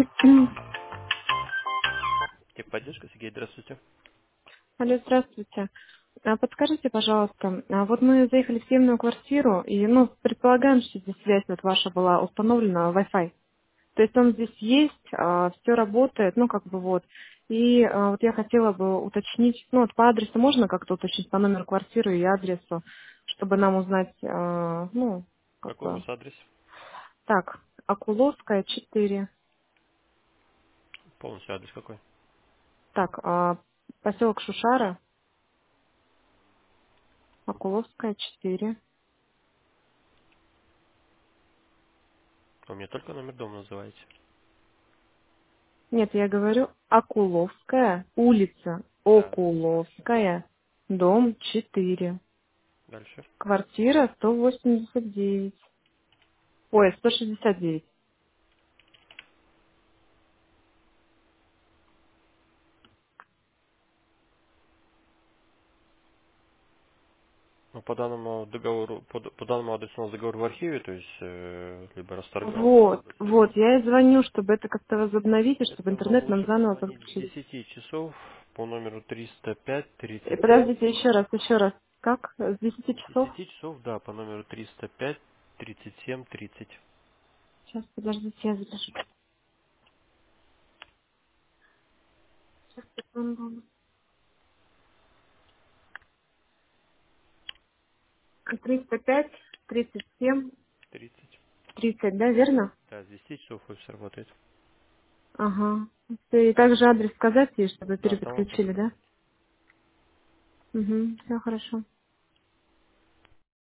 Техподдержка, Сергей, здравствуйте. Алло, здравствуйте. Подскажите, пожалуйста, вот мы заехали в съемную квартиру, и, предполагаем, что здесь связь вот ваша была установлена, Wi-Fi. То есть он здесь есть, все работает, вот. И вот я хотела бы уточнить, вот по адресу можно как-то уточнить, по номеру квартиры и адресу, чтобы нам узнать, как Какой у бы, вас адрес? так, Акуловская, 4. Полностью адрес какой? Так, поселок Шушара, Акуловская, 4. Вы мне только номер дома называете. Нет, я говорю Акуловская, улица Да. Дальше. Окуловская, дом 4, Дальше. квартира 189. Ой, 169. Ну, по данному договору, по данному адресу у нас договор в архиве, то есть либо расторгается, Вот, либо вот, сохраняется. я и звоню, чтобы это как-то возобновить, и чтобы Это вам интернет нам лучше заново позвонить с подключили. 10 часов по номеру 305 Подождите, 37. еще раз. Как? С 10 С часов? 10 часов, да, по номеру 305 37 30. Сейчас, подождите, я запишу. Сейчас, секунду. 305, 37, 30. 30, да, верно? Да, с 10 часов офис работает. Ага. И также адрес сказать ей, чтобы Да, там вам переподключили, да? позвонят. Угу, все хорошо.